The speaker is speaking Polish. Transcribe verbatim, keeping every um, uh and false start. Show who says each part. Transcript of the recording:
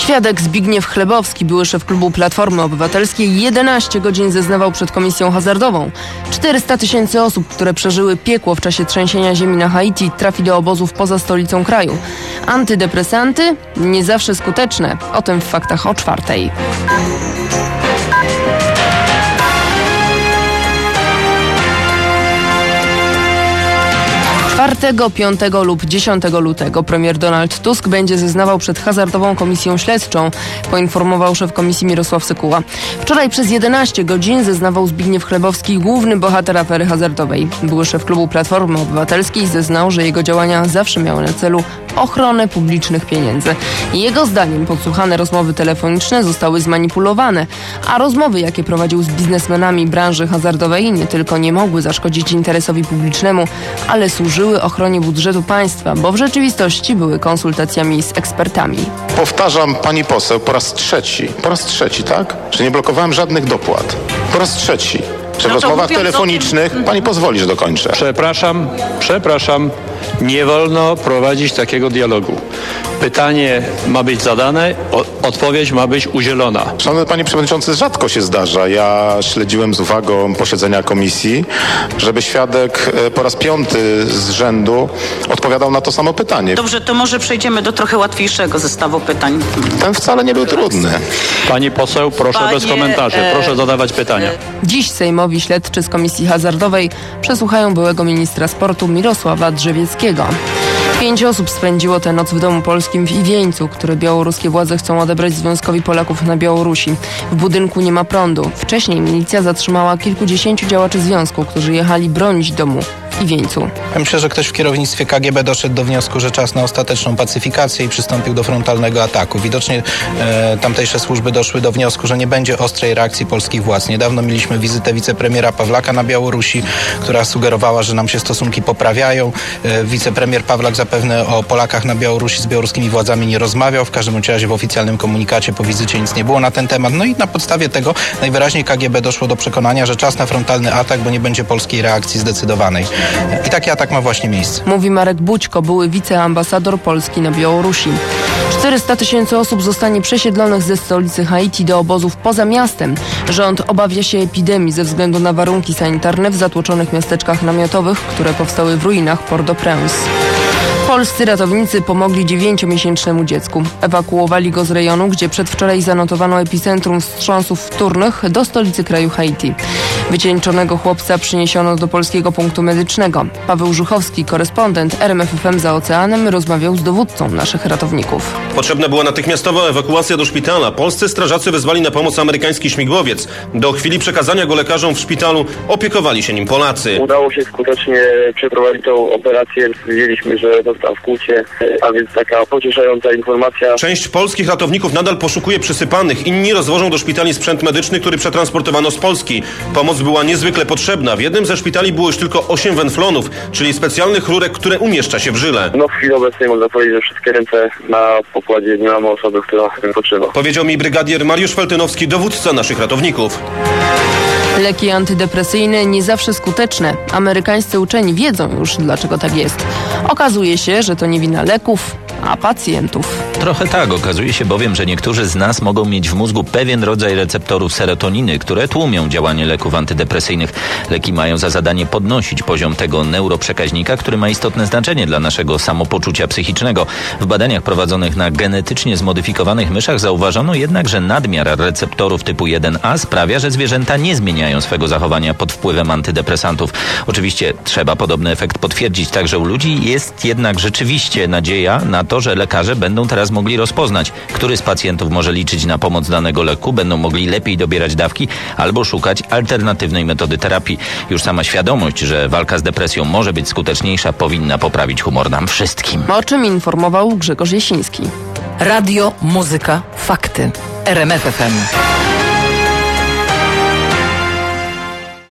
Speaker 1: Świadek Zbigniew Chlebowski, były szef klubu Platformy Obywatelskiej, jedenaście godzin zeznawał przed komisją hazardową. czterysta tysięcy osób, które przeżyły piekło w czasie trzęsienia ziemi na Haiti, trafi do obozów poza stolicą kraju. Antydepresanty? Nie zawsze skuteczne. O tym w faktach o czwartej. czwartego, piątego lub dziesiątego lutego premier Donald Tusk będzie zeznawał przed hazardową komisją śledczą, poinformował szef komisji Mirosław Sekuła. Wczoraj przez jedenaście godzin zeznawał Zbigniew Chlebowski, główny bohater afery hazardowej. Były szef klubu Platformy Obywatelskiej zeznał, że jego działania zawsze miały na celu ochronę publicznych pieniędzy. Jego zdaniem podsłuchane rozmowy telefoniczne zostały zmanipulowane, a rozmowy, jakie prowadził z biznesmenami branży hazardowej, nie tylko nie mogły zaszkodzić interesowi publicznemu, ale służyły ochronie budżetu państwa, bo w rzeczywistości były konsultacjami z ekspertami.
Speaker 2: Powtarzam, pani poseł, po raz trzeci, po raz trzeci, tak? Że nie blokowałem żadnych dopłat. Po raz trzeci. Że w
Speaker 3: No to
Speaker 2: rozmowach
Speaker 3: mówiąc o
Speaker 2: telefonicznych,
Speaker 3: tym-
Speaker 2: pani pozwoli, że dokończę.
Speaker 4: Przepraszam, przepraszam. Nie wolno prowadzić takiego dialogu. Pytanie ma być zadane, o, odpowiedź ma być udzielona.
Speaker 2: Szanowny panie przewodniczący, rzadko się zdarza. Ja śledziłem z uwagą posiedzenia komisji, żeby świadek e, po raz piąty z rzędu odpowiadał na to samo pytanie.
Speaker 3: Dobrze, to może przejdziemy do trochę łatwiejszego zestawu pytań.
Speaker 2: Ten wcale nie był trudny.
Speaker 4: Pani poseł, proszę
Speaker 3: Panie,
Speaker 4: bez komentarzy.
Speaker 3: e,
Speaker 4: Proszę zadawać pytania.
Speaker 1: Dziś sejmowi śledczy z Komisji Hazardowej przesłuchają byłego ministra sportu Mirosława Drzewieckiego. Pięć osób spędziło tę noc w Domu Polskim w Iwieńcu, który białoruskie władze chcą odebrać Związkowi Polaków na Białorusi. W budynku nie ma prądu. Wcześniej milicja zatrzymała kilkudziesięciu działaczy związku, którzy jechali bronić domu w Iwieńcu.
Speaker 5: Ja myślę, że ktoś w kierownictwie K G B doszedł do wniosku, że czas na ostateczną pacyfikację i przystąpił do frontalnego ataku. Widocznie e, tamtejsze służby doszły do wniosku, że nie będzie ostrej reakcji polskich władz. Niedawno mieliśmy wizytę wicepremiera Pawlaka na Białorusi, która sugerowała, że nam się stosunki poprawiają. E, wicepremier Pawlak zapewne o Polakach na Białorusi z białoruskimi władzami nie rozmawiał. W każdym razie w oficjalnym komunikacie po wizycie nic nie było na ten temat. No i na podstawie tego najwyraźniej K G B doszło do przekonania, że czas na frontalny atak, bo nie będzie polskiej reakcji zdecydowanej. I taki atak ma właśnie miejsce.
Speaker 1: Mówi Marek Bućko, były wiceambasador Polski na Białorusi. czterysta tysięcy osób zostanie przesiedlonych ze stolicy Haiti do obozów poza miastem. Rząd obawia się epidemii ze względu na warunki sanitarne w zatłoczonych miasteczkach namiotowych, które powstały w ruinach Port-au-Prince. Polscy ratownicy pomogli dziewięciomiesięcznemu dziecku. Ewakuowali go z rejonu, gdzie przedwczoraj zanotowano epicentrum wstrząsów wtórnych, do stolicy kraju Haiti. Wycieńczonego chłopca przyniesiono do polskiego punktu medycznego. Paweł Żuchowski, korespondent R M F F M za oceanem, rozmawiał z dowódcą naszych ratowników.
Speaker 6: Potrzebna była natychmiastowa ewakuacja do szpitala. Polscy strażacy wezwali na pomoc amerykański śmigłowiec. Do chwili przekazania go lekarzom w szpitalu opiekowali się nim Polacy.
Speaker 7: Udało się skutecznie przeprowadzić tą operację. Stwierdziliśmy, że dostał w kłucie, a więc taka pocieszająca informacja.
Speaker 6: Część polskich ratowników nadal poszukuje przysypanych. Inni rozwożą do szpitali sprzęt medyczny, który przetransportowano z Polski. Pomoc była niezwykle potrzebna. W jednym ze szpitali było już tylko osiem wenflonów, czyli specjalnych rurek, które umieszcza się w żyle.
Speaker 7: No w chwili obecnej można powiedzieć, że wszystkie ręce na pokładzie nie mamy osoby, która wypoczywa.
Speaker 6: Powiedział mi brygadier Mariusz Feltynowski, dowódca naszych ratowników.
Speaker 1: Leki antydepresyjne nie zawsze skuteczne. Amerykańscy uczeni wiedzą już, dlaczego tak jest. Okazuje się, że to nie wina leków, a pacjentów.
Speaker 8: Trochę tak. Okazuje się bowiem, że niektórzy z nas mogą mieć w mózgu pewien rodzaj receptorów serotoniny, które tłumią działanie leków antydepresyjnych. Leki mają za zadanie podnosić poziom tego neuroprzekaźnika, który ma istotne znaczenie dla naszego samopoczucia psychicznego. W badaniach prowadzonych na genetycznie zmodyfikowanych myszach zauważono jednak, że nadmiar receptorów typu jeden A sprawia, że zwierzęta nie zmieniają swego zachowania pod wpływem antydepresantów. Oczywiście trzeba podobny efekt potwierdzić także u ludzi. Jest jednak rzeczywiście nadzieja na to, że lekarze będą teraz mogli rozpoznać, który z pacjentów może liczyć na pomoc danego leku, będą mogli lepiej dobierać dawki albo szukać alternatywnej metody terapii. Już sama świadomość, że walka z depresją może być skuteczniejsza, powinna poprawić humor nam wszystkim.
Speaker 1: O czym informował Grzegorz Jasiński.
Speaker 9: Radio, muzyka, fakty. R M F F M.